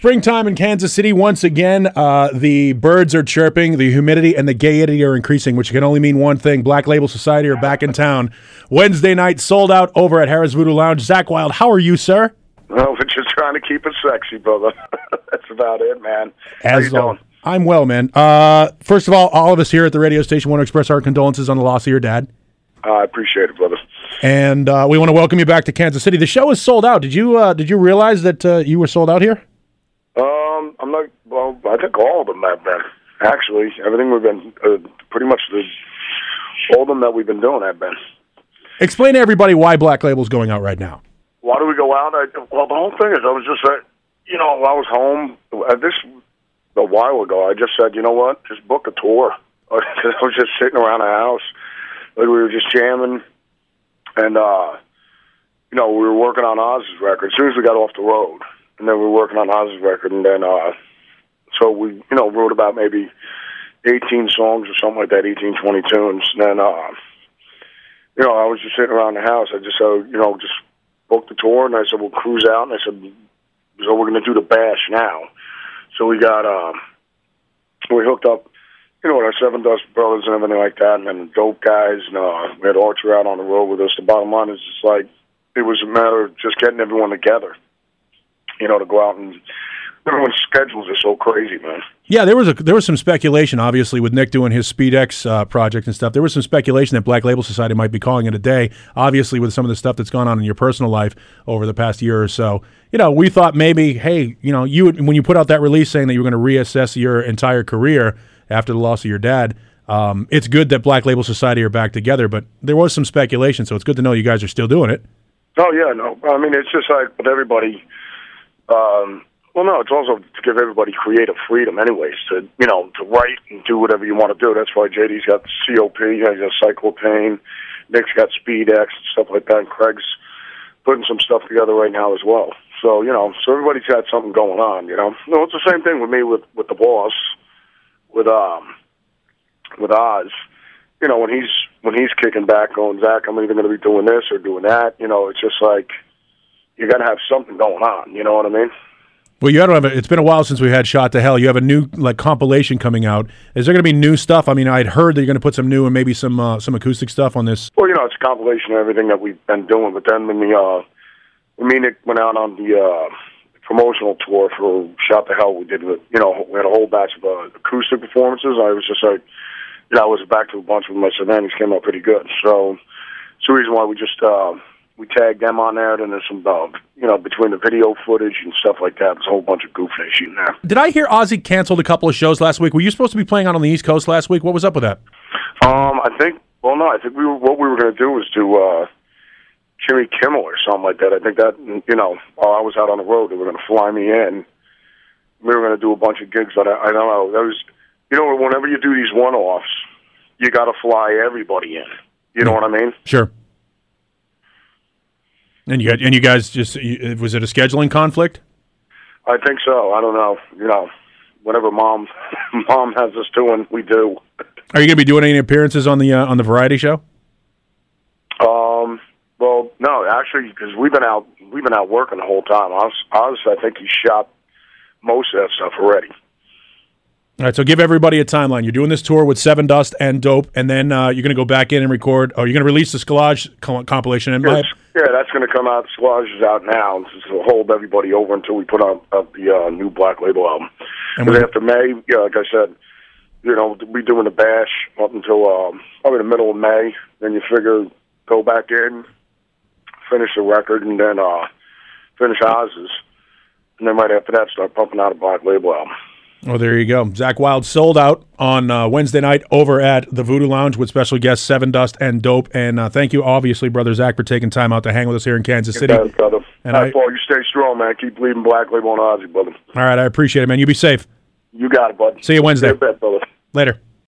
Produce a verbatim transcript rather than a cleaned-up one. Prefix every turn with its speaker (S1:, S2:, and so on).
S1: springtime in Kansas City once again. Uh, the birds are chirping, the humidity and the gaiety are increasing, which can only mean one thing. Black Label Society are back in town. Wednesday night, sold out over at Harrah's Voodoo Lounge. Zach Wild, how are you, sir?
S2: Well, we're just trying to keep it sexy, brother. That's about it, man.
S1: As
S2: how you doing?
S1: I'm well, man. Uh, first of all, all of us here at the radio station want to express our condolences on the loss of your dad.
S2: Uh, I appreciate it, brother.
S1: And uh, we want to welcome you back to Kansas City. The show is sold out. Did you uh, did you realize that uh, you were sold out here?
S2: Um, I'm not. Well, I think all of them have been. Actually, everything we've been uh, pretty much the all of them that we've been doing have been.
S1: Explain to everybody why Black Label's going out right now.
S2: Why do we go out? I, well, the whole thing is, I was just, uh, you know, I was home. Uh, this a while ago. I just said, you know what? Just book a tour. I was just sitting around the house. Like, we were just jamming. And, uh, you know, we were working on Oz's record as soon as we got off the road. And then we were working on Oz's record. And then, uh, so we, you know, wrote about maybe eighteen songs or something like that, eighteen, twenty tunes. And then, uh, you know, I was just sitting around the house. I just said, you know, just booked the tour. And I said, we'll cruise out. And I said, so we're going to do the bash now. So we got, uh, we hooked up, you know, with our Seven Dust Brothers and everything like that, and then the Dope guys, and uh, we had Archer out on the road with us. The bottom line is just like, it was a matter of just getting everyone together, you know, to go out, and everyone's schedules are so crazy, man.
S1: Yeah, there was a there was some speculation, obviously, with Nick doing his SpeedX uh, project and stuff. There was some speculation that Black Label Society might be calling it a day, obviously, with some of the stuff that's gone on in your personal life over the past year or so. You know, we thought maybe, hey, you know, you when you put out that release saying that you were going to reassess your entire career after the loss of your dad, um, it's good that Black Label Society are back together, but there was some speculation, so it's good to know you guys are still doing it.
S2: Oh, yeah, no. I mean, it's just like with everybody, um, well, no, it's also to give everybody creative freedom anyways, to, you know, to write and do whatever you want to do. That's why J D's got C O P, he's got Cyclopane, Nick's got SpeedX and stuff like that, and Craig's putting some stuff together right now as well. So, you know, so everybody's got something going on, you know. No, it's the same thing with me with, with the boss. With um, with Oz, you know, when he's when he's kicking back, going, Zach, I'm either going to be doing this or doing that. You know, it's just like you got to have something going on. You know what I mean?
S1: Well, you have a, it's been a while since we had Shot to Hell. You have a new like compilation coming out. Is there going to be new stuff? I mean, I'd heard that you're going to put some new and maybe some uh, some acoustic stuff on this.
S2: Well, you know, it's a compilation of everything that we've been doing. But then when we uh, when me and Nick went out on the uh, promotional tour for Shot to Hell, we did, you know, we had a whole batch of uh, acoustic performances. I was just like, you know, I was back to a bunch of them. I said, man, these came out pretty good. So it's the reason why we just, uh, we tagged them on there, and there's some, uh, you know, between the video footage and stuff like that, there's a whole bunch of goofiness in there.
S1: Did I hear Ozzy canceled a couple of shows last week? Were you supposed to be playing out on the East Coast last week? What was up with that?
S2: Um, I think, well, no, I think we were, what we were going to do was do, uh, Jimmy Kimmel or something like that. I think that, you know, while I was out on the road, they were going to fly me in. We were going to do a bunch of gigs, but I, I don't know. That was, you know, whenever you do these one-offs, you got to fly everybody in. You know what I mean?
S1: Sure. And you got, and you guys just, was it a scheduling conflict?
S2: I think so. I don't know. You know, whatever mom mom has us doing, we do.
S1: Are you going to be doing any appearances on the uh, on the variety show?
S2: Um. Well, no, actually, because we've been out, we've been out working the whole time. Oz, Oz, I think he shot most of that stuff already.
S1: All right, so give everybody a timeline. You're doing this tour with Seven Dust and Dope, and then uh, you're going to go back in and record. Oh, you're going to release the Sklage compilation. And
S2: yes, my... yeah, that's going to come out. Sklage is out now. This will hold everybody over until we put out uh, the uh, new Black Label album. And we... after May, yeah, like I said, you know, we're doing the bash up until um, probably the middle of May. Then you figure go back in, finish the record, and then uh, finish Oz's. And then right after that, start pumping out a Black Label album.
S1: Oh, there you go. Zach Wild sold out on uh, Wednesday night over at the Voodoo Lounge with special guests Seven Dust and Dope. And uh, thank you, obviously, Brother Zach, for taking time out to hang with us here in Kansas City.
S2: Thanks, brother.
S1: And
S2: All
S1: I...
S2: right, Paul, you stay strong, man. Keep leaving Black Label on Ozzy, brother.
S1: All right, I appreciate it, man. You be safe.
S2: You got it, bud.
S1: See you Wednesday.
S2: Stay bet, brother.
S1: Later.